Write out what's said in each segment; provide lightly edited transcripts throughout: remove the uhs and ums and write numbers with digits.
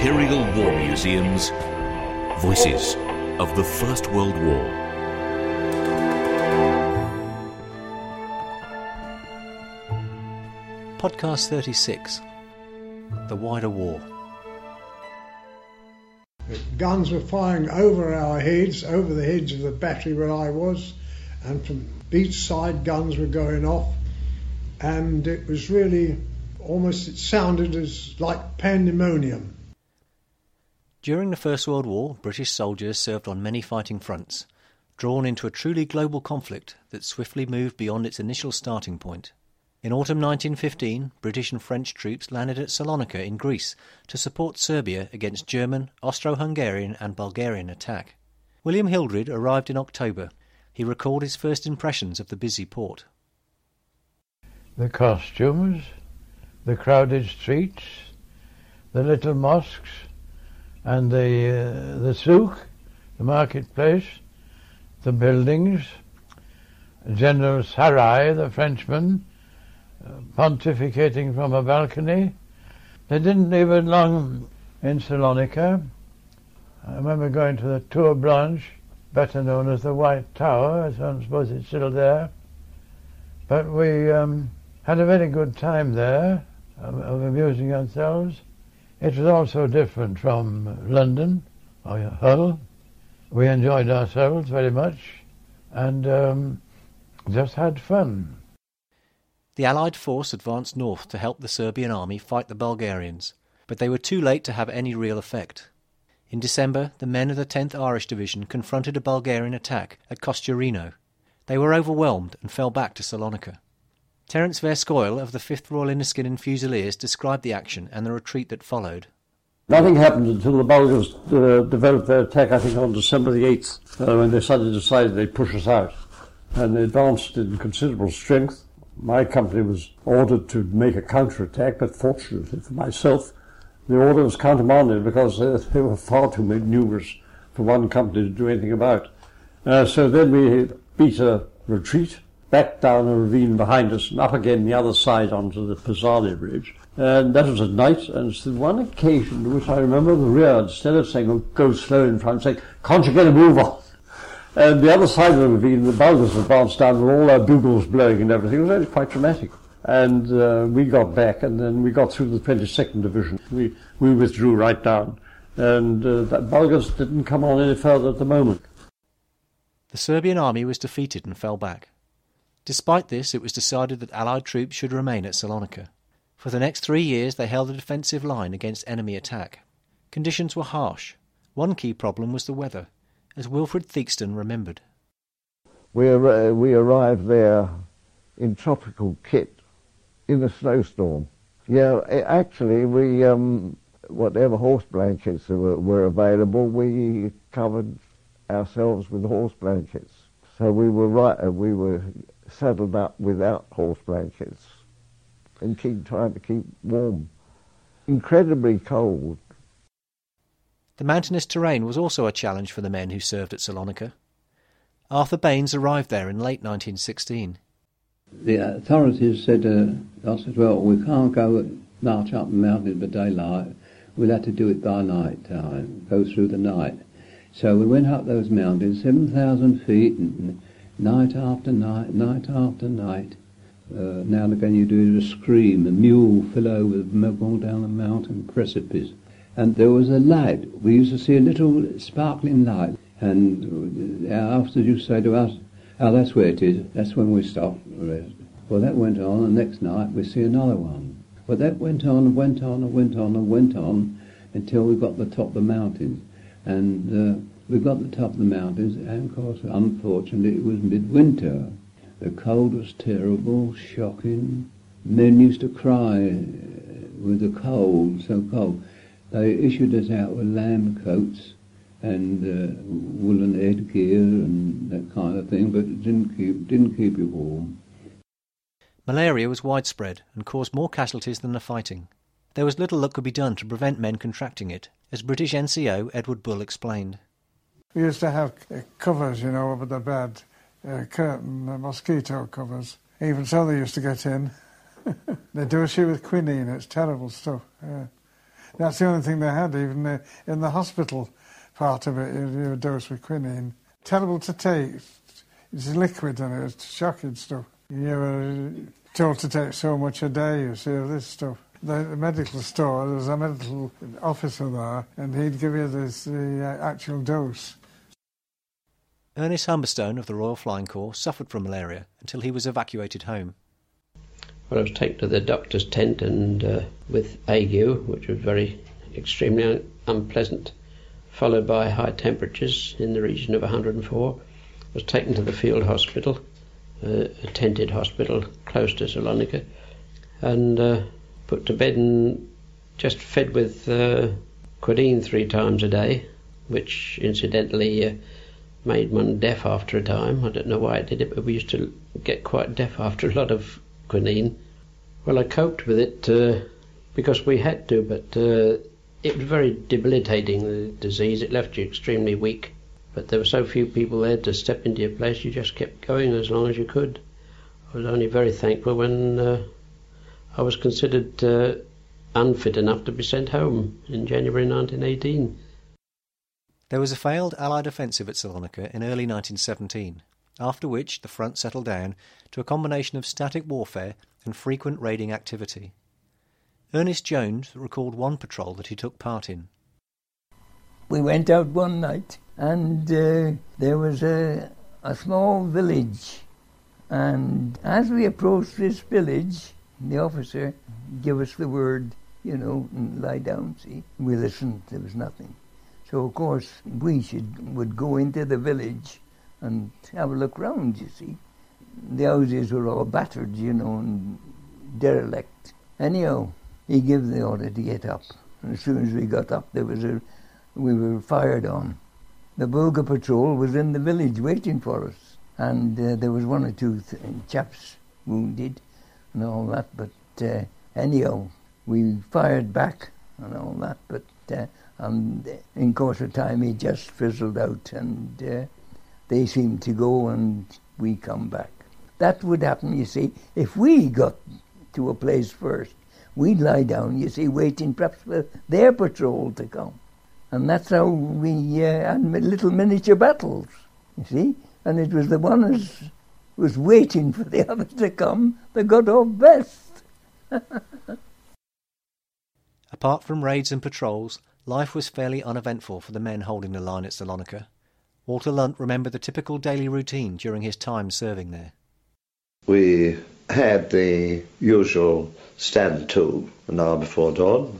Imperial War Museum's Voices of the First World War. Podcast 36, The Wider War. The guns were firing over our heads, over the heads of the battery where I was, and from each side guns were going off, and it was really almost, it sounded as like pandemonium. During the First World War, British soldiers served on many fighting fronts, drawn into a truly global conflict that swiftly moved beyond its initial starting point. In autumn 1915, British and French troops landed at Salonika in Greece to support Serbia against German, Austro-Hungarian and Bulgarian attack. William Hildred arrived in October. He recalled his first impressions of the busy port. The costumes, the crowded streets, the little mosques, and the souk, the marketplace, the buildings, General Sarai, the Frenchman, pontificating from a balcony. They didn't leave it long in Salonika. I remember going to the Tour Blanche, better known as the White Tower. I don't suppose it's still there. But we had a very good time there, of amusing ourselves. It was also different from London or Hull. We enjoyed ourselves very much and just had fun. The Allied force advanced north to help the Serbian army fight the Bulgarians, but they were too late to have any real effect. In December, the men of the 10th Irish Division confronted a Bulgarian attack at Kościerzyno. They were overwhelmed and fell back to Salonika. Terence Verskoyle of the 5th Royal Inniskillen Fusiliers described the action and the retreat that followed. Nothing happened until the Bulgars developed their attack, I think on December the 8th, when they suddenly decided they'd push us out. And they advanced in considerable strength. My company was ordered to make a counter-attack, but fortunately for myself, the order was countermanded because they were far too numerous for one company to do anything about. So then we beat a retreat, back down a ravine behind us and up again the other side onto the Pisani Bridge. And that was at night, and it's the one occasion which I remember the rear, instead of saying, oh, go slow in front, saying, can't you get a move on? And the other side of the ravine, the Bulgars advanced down with all our bugles blowing and everything. It was really quite dramatic. And we got back, and then we got through the 22nd Division. We withdrew right down. And the Bulgars didn't come on any further at the moment. The Serbian army was defeated and fell back. Despite this, it was decided that Allied troops should remain at Salonika. For the next 3 years, they held a defensive line against enemy attack. Conditions were harsh. One key problem was the weather, as Wilfred Theakston remembered. We arrived there in tropical kit in a snowstorm. Yeah, actually, we whatever horse blankets were available, we covered ourselves with horse blankets. So we were saddled up without horse blankets and trying to keep warm. Incredibly cold. The mountainous terrain was also a challenge for the men who served at Salonika. Arthur Baines arrived there in late 1916. The authorities said, I said, well, we can't go march up the mountain by daylight. We'll have to do it by night time, go through the night. So we went up those mountains, 7,000 feet, and night after night, night after night. Now and again you do a scream, a mule fell over, going down the mountain precipice. And there was a light. We used to see a little sparkling light. And after you say to us, oh, that's where it is, that's when we stopped the rest. Well, that went on, and next night we see another one. Well, that went on and went on and went on and went on until we got to the top of the mountains. And we got to the top of the mountains, and of course, unfortunately, it was midwinter. The cold was terrible, shocking. Men used to cry with the cold, so cold. They issued us out with lamb coats and woolen headgear and that kind of thing, but it didn't keep you warm. Malaria was widespread and caused more casualties than the fighting. There was little that could be done to prevent men contracting it, as British NCO Edward Bull explained. We used to have covers, over the bed, curtain, mosquito covers. Even so, they used to get in. They do a shit with quinine, it's terrible stuff. Yeah. That's the only thing they had, even in the hospital part of it, you were dosed with quinine. Terrible to take. It's liquid and it's shocking stuff. You were told to take so much a day, you see, of this stuff. The medical store, there was a medical officer there, and he'd give you the actual dose. Ernest Humberstone of the Royal Flying Corps suffered from malaria until he was evacuated home. Well, I was taken to the doctor's tent and with ague, which was extremely unpleasant, followed by high temperatures in the region of 104. I was taken to the field hospital, a tented hospital close to Salonika, and put to bed and just fed with quinine 3 times a day, which incidentally made one deaf after a time. I don't know why it did it, but we used to get quite deaf after a lot of quinine. Well, I coped with it because we had to, but it was very debilitating, the disease. It left you extremely weak, but there were so few people there to step into your place, you just kept going as long as you could. I was only very thankful when I was considered unfit enough to be sent home in January 1918. There was a failed Allied offensive at Salonika in early 1917, after which the front settled down to a combination of static warfare and frequent raiding activity. Ernest Jones recalled one patrol that he took part in. We went out one night and there was a small village, and as we approached this village, the officer gave us the word, and lie down, see. We listened, there was nothing. So, of course, we would go into the village and have a look round, you see. The houses were all battered, and derelict. Anyhow, he gave the order to get up. And as soon as we got up, we were fired on. The Bulgar patrol was in the village waiting for us. And there was 1 or 2 chaps wounded and all that, but anyhow, we fired back and all that, but and in course of time he just fizzled out, and they seemed to go and we come back. That would happen, you see, if we got to a place first. We'd lie down, you see, waiting perhaps for their patrol to come. And that's how we had little miniature battles, you see, and it was the one who was waiting for the others to come that got off best. Apart from raids and patrols, life was fairly uneventful for the men holding the line at Salonika. Walter Lunt remembered the typical daily routine during his time serving there. We had the usual stand to an hour before dawn,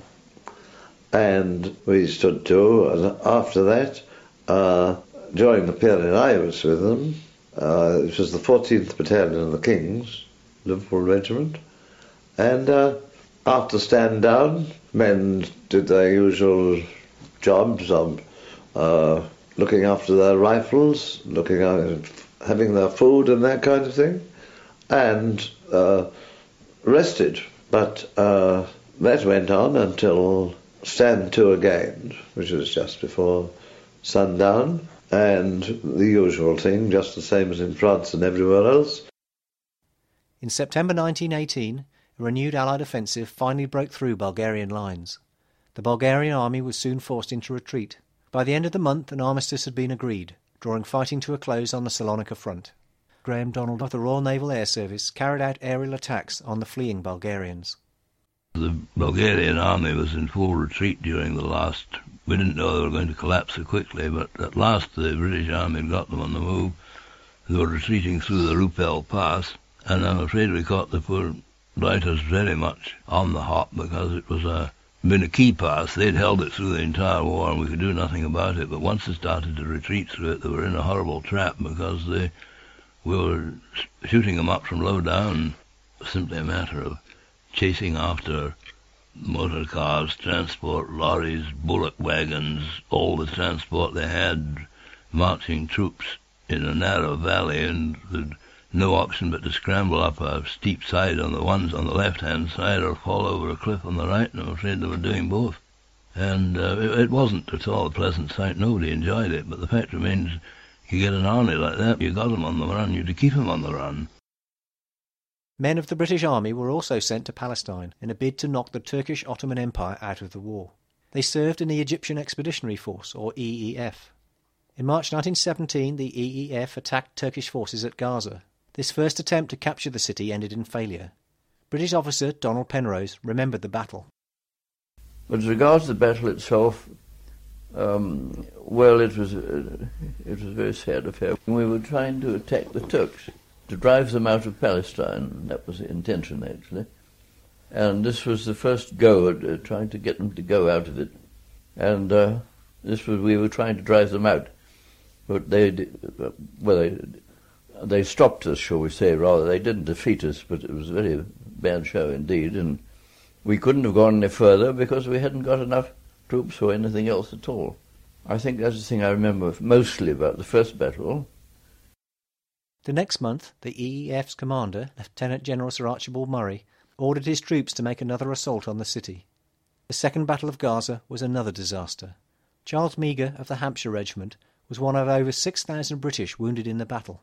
and we stood to, and after that, during the period I was with them, it was the 14th Battalion of the King's, Liverpool Regiment, and after stand down, men did their usual jobs of looking after their rifles, having their food and that kind of thing, and rested. But that went on until stand to again, which was just before sundown, and the usual thing, just the same as in France and everywhere else. In September 1918, a renewed Allied offensive finally broke through Bulgarian lines. The Bulgarian army was soon forced into retreat. By the end of the month, an armistice had been agreed, drawing fighting to a close on the Salonika front. Graham Donald of the Royal Naval Air Service carried out aerial attacks on the fleeing Bulgarians. The Bulgarian army was in full retreat during the last. We didn't know they were going to collapse so quickly, but at last the British army had got them on the move. They were retreating through the Rupel Pass, and I'm afraid we caught the poor blighters very much on the hop, because it was been a key pass. They'd held it through the entire war and we could do nothing about it, but once they started to retreat through it, they were in a horrible trap, because we were shooting them up from low down. It was simply a matter of chasing after motor cars, transport, lorries, bullock wagons, all the transport they had, marching troops in a narrow valley, and no option but to scramble up a steep side on the ones on the left-hand side or fall over a cliff on the right, and I'm afraid they were doing both. And it wasn't at all a pleasant sight. Nobody enjoyed it, but the fact remains, you get an army like that, you got them on the run, you had to keep them on the run. Men of the British Army were also sent to Palestine in a bid to knock the Turkish Ottoman Empire out of the war. They served in the Egyptian Expeditionary Force, or EEF. In March 1917, the EEF attacked Turkish forces at Gaza. This first attempt to capture the city ended in failure. British officer Donald Penrose remembered the battle. As regards the battle itself, well, it was a very sad affair. We were trying to attack the Turks, to drive them out of Palestine. That was the intention, actually. And this was the first go at trying to get them to go out of it. And we were trying to drive them out. But they stopped us, shall we say, rather. They didn't defeat us, but it was a very bad show indeed. And we couldn't have gone any further because we hadn't got enough troops or anything else at all. I think that's the thing I remember mostly about the first battle. The next month, the EEF's commander, Lieutenant General Sir Archibald Murray, ordered his troops to make another assault on the city. The Second Battle of Gaza was another disaster. Charles Meagher of the Hampshire Regiment was one of over 6,000 British wounded in the battle.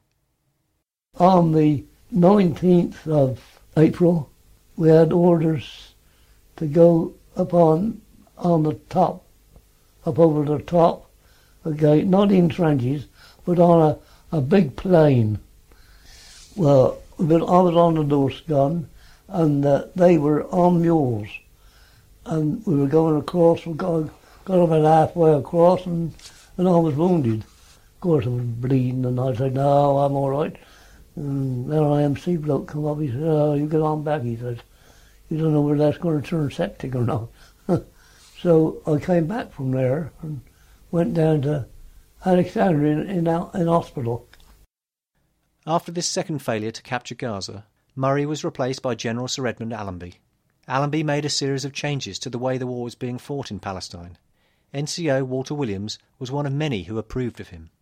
On the 19th of April, we had orders to go on the top, up over the top, okay, not in trenches, but on a big plain. Well, I was on the Norse gun, and they were on mules, and we were going across. We got about halfway across, and I was wounded. Of course, I was bleeding, and I said, "No, I'm all right." And then an IMC bloke come up. He said, "Oh, you get on back." He said, "You don't know whether that's going to turn septic or not." So I came back from there and went down to Alexandria in hospital. After this second failure to capture Gaza, Murray was replaced by General Sir Edmund Allenby. Allenby made a series of changes to the way the war was being fought in Palestine. NCO Walter Williams was one of many who approved of him.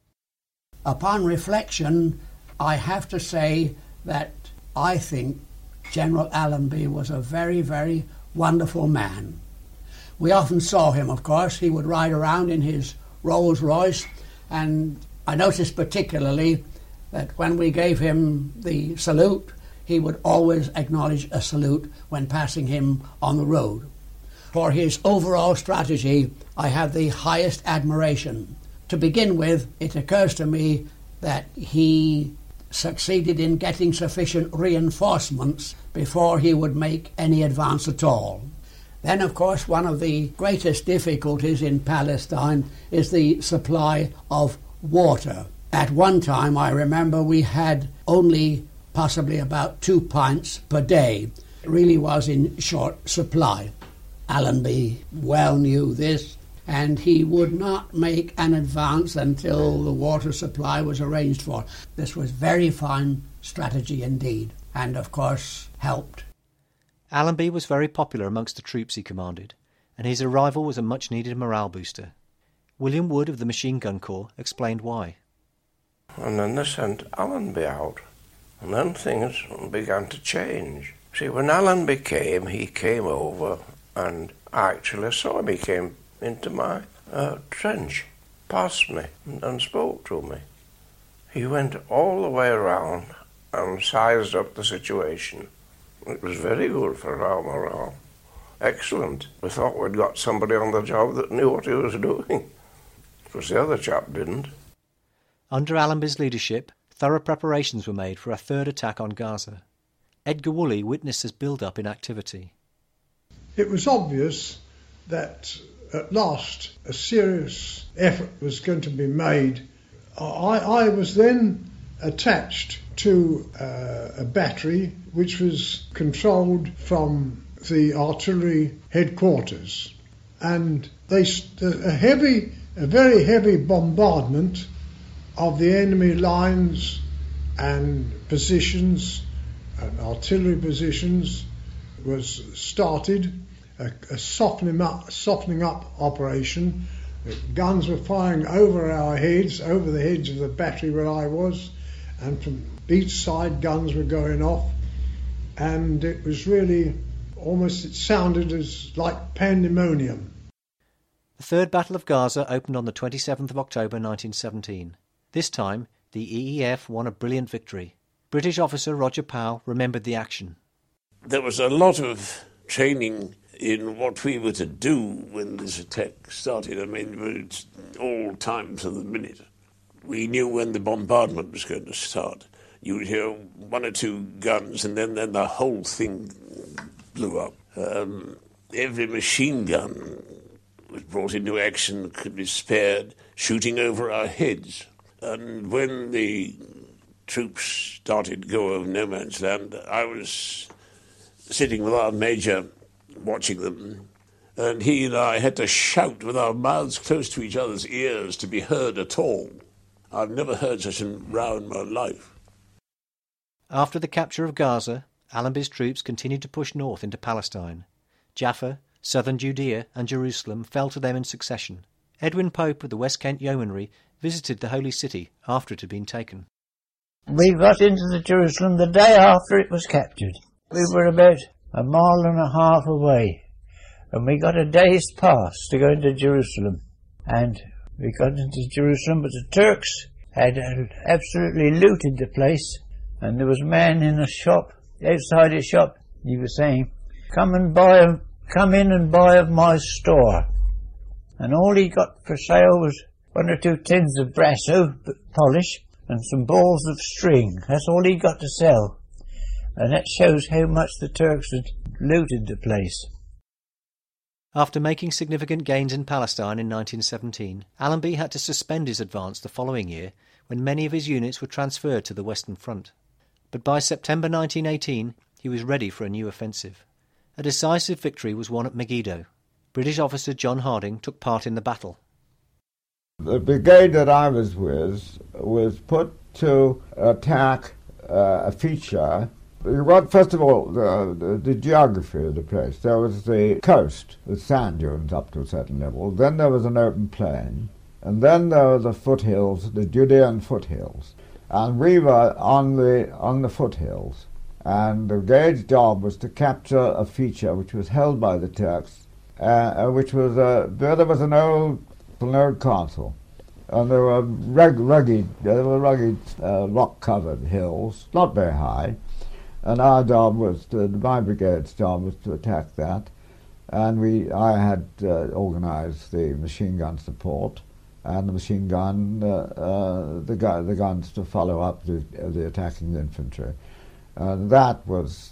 Upon reflection, I have to say that I think General Allenby was a very, very wonderful man. We often saw him, of course. He would ride around in his Rolls Royce, and I noticed particularly that when we gave him the salute, he would always acknowledge a salute when passing him on the road. For his overall strategy, I have the highest admiration. To begin with, it occurs to me that he succeeded in getting sufficient reinforcements before he would make any advance at all. Then, of course, one of the greatest difficulties in Palestine is the supply of water. At one time, I remember, we had only possibly about 2 pints per day. It really was in short supply. Allenby well knew this, and he would not make an advance until the water supply was arranged for. This was very fine strategy indeed, and of course helped. Allenby was very popular amongst the troops he commanded, and his arrival was a much-needed morale booster. William Wood of the Machine Gun Corps explained why. And then they sent Allenby out, and then things began to change. See, when Allenby came, he came over, and I actually saw him. He came into my trench, past me, and spoke to me. He went all the way around and sized up the situation. It was very good for our morale. Excellent. We thought we'd got somebody on the job that knew what he was doing, because the other chap didn't. Under Allenby's leadership, thorough preparations were made for a third attack on Gaza. Edgar Woolley witnessed this build-up in activity. It was obvious that at last a serious effort was going to be made. I was then attached to a battery which was controlled from the artillery headquarters, and a very heavy bombardment of the enemy lines and positions and artillery positions was started. A softening up operation. Guns were firing over our heads, over the heads of the battery where I was, and from beach side guns were going off, and it was really it sounded as like pandemonium. The Third Battle of Gaza opened on the 27th of October 1917. This time, the EEF won a brilliant victory. British officer Roger Powell remembered the action. There was a lot of training in what we were to do when this attack started. I mean, it's all time to the minute. We knew when the bombardment was going to start. You would hear one or two guns, and then the whole thing blew up. Every machine gun was brought into action that could be spared, shooting over our heads. And when the troops started to go over no man's land, I was sitting with our major watching them, and he and I had to shout with our mouths close to each other's ears to be heard at all. I've never heard such a row in my life. After the capture of Gaza, Allenby's troops continued to push north into Palestine. Jaffa, southern Judea and Jerusalem fell to them in succession. Edwin Pope of the West Kent Yeomanry visited the Holy City after it had been taken. We got into the Jerusalem the day after it was captured. We were about 1.5 miles away, and we got a day's pass to go into Jerusalem. And we got into Jerusalem, but the Turks had absolutely looted the place, and there was a man in a shop, outside his shop. He was saying, come in and buy of my store. And all he got for sale was 1 or 2 tins of brasso polish and some balls of string. That's all he got to sell. And that shows how much the Turks had looted the place. After making significant gains in Palestine in 1917, Allenby had to suspend his advance the following year when many of his units were transferred to the Western Front. But by September 1918, he was ready for a new offensive. A decisive victory was won at Megiddo. British officer John Harding took part in the battle. The brigade that I was with was put to attack a feature. First of all, the geography of the place. There was the coast with sand dunes up to a certain level. Then there was an open plain. And then there were the foothills, the Judean foothills. And we were on the foothills. And the brigade's job was to capture a feature which was held by the Turks, which was there was an old castle. And there were rugged rock-covered hills, not very high. And our job was my brigade's job was to attack that, and I had organised the machine gun support and the machine gun, the guns to follow up the attacking infantry. That was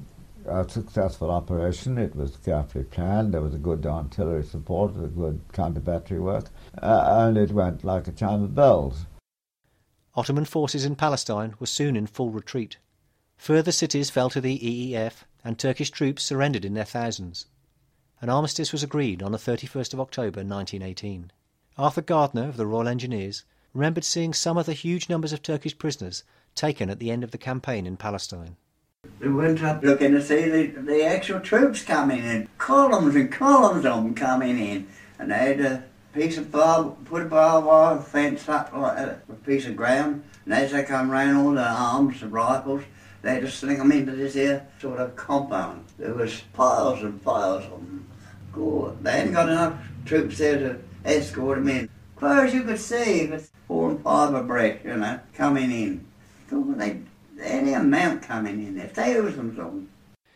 a successful operation. It was carefully planned. There was a good artillery support, a good counter-battery work, and it went like a chime of bells. Ottoman forces in Palestine were soon in full retreat. Further cities fell to the EEF, and Turkish troops surrendered in their thousands. An armistice was agreed on the 31st of October 1918. Arthur Gardner of the Royal Engineers remembered seeing some of the huge numbers of Turkish prisoners taken at the end of the campaign in Palestine. We went up looking to see the actual troops coming in, columns and columns of them coming in, and they had a piece of put a barbed wire fence up like a piece of ground, and as they come round all the arms, the rifles, they had to sling them into this here sort of compound. There was piles and piles of them. God, they hadn't got enough troops there to escort them in. As far as you could see, it was 4 and 5 abreast, coming in. God, any amount coming in, if they use them something.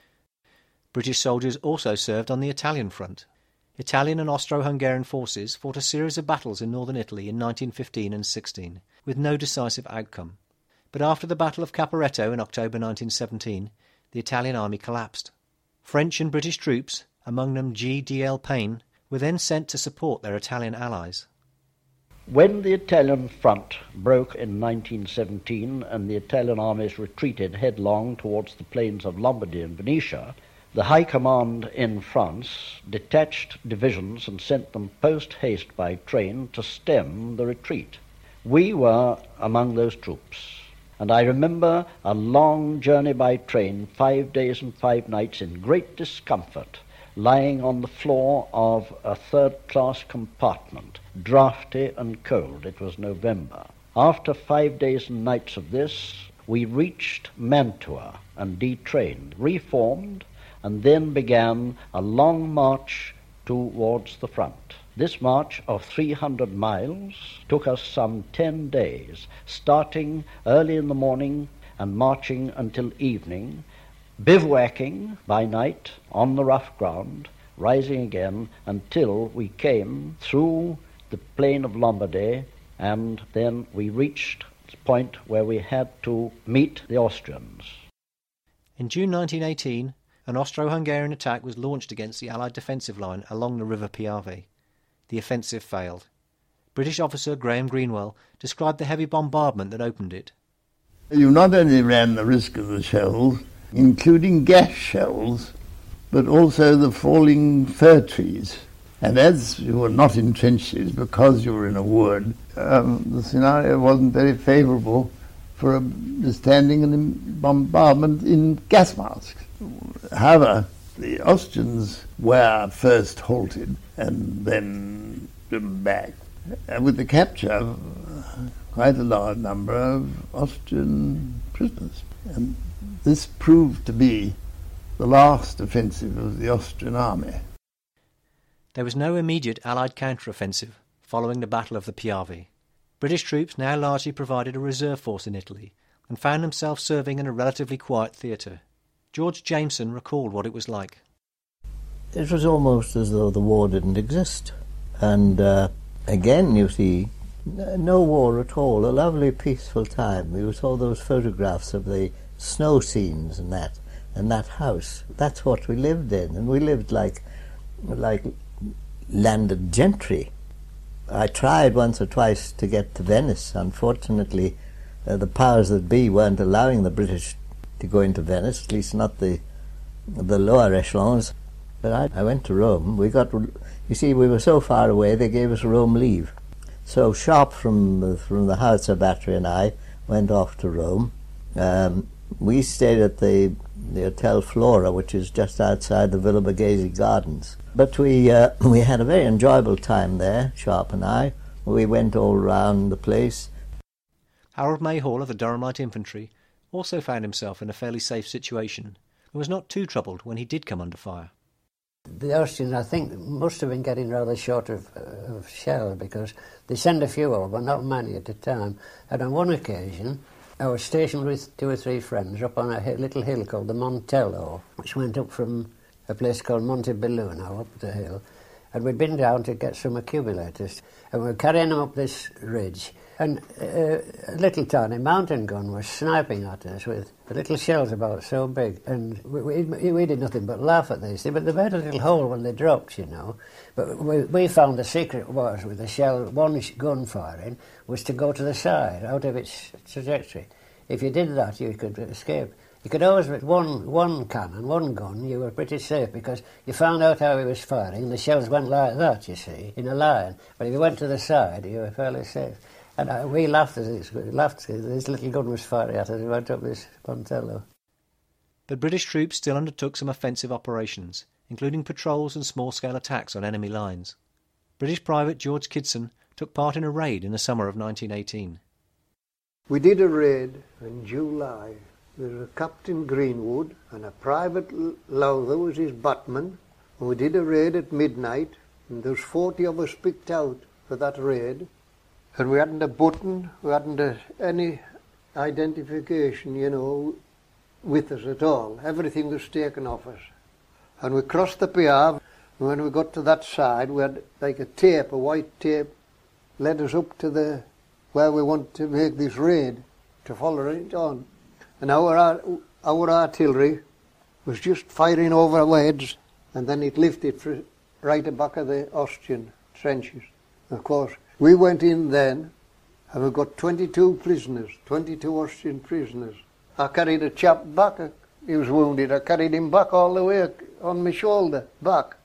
British soldiers also served on the Italian front. Italian and Austro-Hungarian forces fought a series of battles in northern Italy in 1915 and 16, with no decisive outcome. But after the Battle of Caporetto in October 1917, the Italian army collapsed. French and British troops, among them G.D.L. Payne, were then sent to support their Italian allies. When the Italian front broke in 1917 and the Italian armies retreated headlong towards the plains of Lombardy and Venetia, the High Command in France detached divisions and sent them post-haste by train to stem the retreat. We were among those troops. And I remember a long journey by train, 5 days and 5 nights in great discomfort, lying on the floor of a third-class compartment, draughty and cold. It was November. After 5 days and nights of this, we reached Mantua and detrained, reformed, and then began a long march towards the front. This march of 300 miles took us some 10 days, starting early in the morning and marching until evening, bivouacking by night on the rough ground, rising again until we came through the plain of Lombardy, and then we reached the point where we had to meet the Austrians. In June 1918, an Austro-Hungarian attack was launched against the Allied defensive line along the River Piave. The offensive failed. British officer Graham Greenwell described the heavy bombardment that opened it. You not only ran the risk of the shells, including gas shells, but also the falling fir trees. And as you were not in trenches, because you were in a wood, the scenario wasn't very favourable for standing in bombardment in gas masks. However, the Austrians were first halted and then driven back. With the capture, quite a large number of Austrian prisoners. And this proved to be the last offensive of the Austrian army. There was no immediate Allied counter-offensive following the Battle of the Piave. British troops now largely provided a reserve force in Italy and found themselves serving in a relatively quiet theatre. George Jameson recalled what it was like. It was almost as though the war didn't exist. And again, you see, no war at all, a lovely peaceful time. You saw those photographs of the snow scenes and that house. That's what we lived in, and we lived like landed gentry. I tried once or twice to get to Venice. Unfortunately, the powers that be weren't allowing the British to go into Venice, at least not the lower echelons. But I went to Rome. You see, we were so far away, they gave us Rome leave. So Sharp from the Howitzer Battery and I went off to Rome. We stayed at the Hotel Flora, which is just outside the Villa Borghese Gardens. But we had a very enjoyable time there, Sharp and I. We went all round the place. Harold Mayhall of the Durham Light Infantry also found himself in a fairly safe situation and was not too troubled when he did come under fire. The Austrians, I think, must have been getting rather short of shell, because they sent a few over, not many at a time. And on one occasion, I was stationed with 2 or 3 friends up on a little hill called the Montello, which went up from a place called Monte Belluno, up the hill. And we'd been down to get some accumulators, and we were carrying them up this ridge. And a little tiny mountain gun was sniping at us with little shells about so big. And we did nothing but laugh at these things. But they made a little hole when they dropped, you know. But we found the secret was, with the shell, one gun firing, was to go to the side, out of its trajectory. If you did that, you could escape. You could always, with one cannon, one gun, you were pretty safe, because you found out how he was firing. The shells went like that, you see, in a line. But if you went to the side, you were fairly safe. And we laughed at this. This little gun was firing at us. We went up this Pontello. But British troops still undertook some offensive operations, including patrols and small-scale attacks on enemy lines. British Private George Kidson took part in a raid in the summer of 1918. We did a raid in July. There was a Captain Greenwood and a Private Lowther was his buttman. And we did a raid at midnight, and there was 40 of us picked out for that raid. And we hadn't a button, we hadn't any identification, you know, with us at all. Everything was taken off us. And we crossed the Piave, and when we got to that side, we had like a white tape, led us up to where we wanted to make this raid, to follow it on. And our artillery was just firing over our heads, and then it lifted right at the back of the Austrian trenches. Of course, we went in then, and we got 22 prisoners, 22 Austrian prisoners. I carried a chap back, he was wounded, I carried him back all the way on my shoulder, back.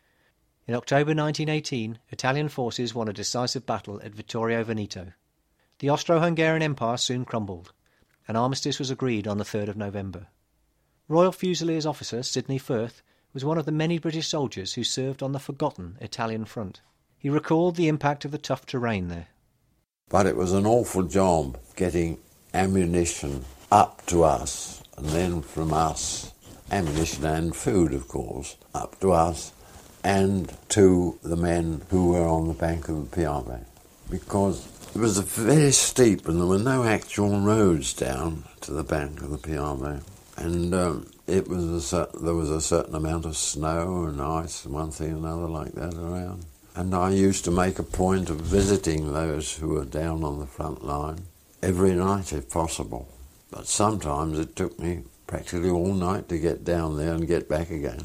In October 1918, Italian forces won a decisive battle at Vittorio Veneto. The Austro-Hungarian Empire soon crumbled. An armistice was agreed on the 3rd of November. Royal Fusiliers officer Sidney Firth was one of the many British soldiers who served on the forgotten Italian front. He recalled the impact of the tough terrain there. But it was an awful job getting ammunition up to us, and then from us, ammunition and food, of course, up to us and to the men who were on the bank of the Piave. Because it was very steep and there were no actual roads down to the bank of the Piave. And there was a certain amount of snow and ice and one thing and another like that around. And I used to make a point of visiting those who were down on the front line every night if possible. But sometimes it took me practically all night to get down there and get back again.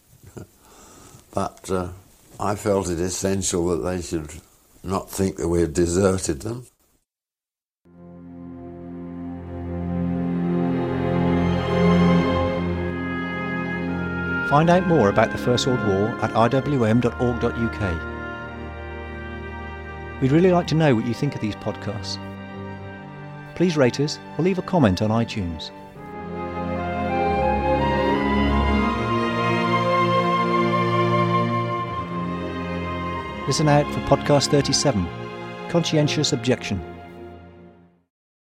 But I felt it essential that they should not think that we had deserted them. Find out more about the First World War at iwm.org.uk. We'd really like to know what you think of these podcasts. Please rate us or leave a comment on iTunes. Listen out for podcast 37, Conscientious Objection.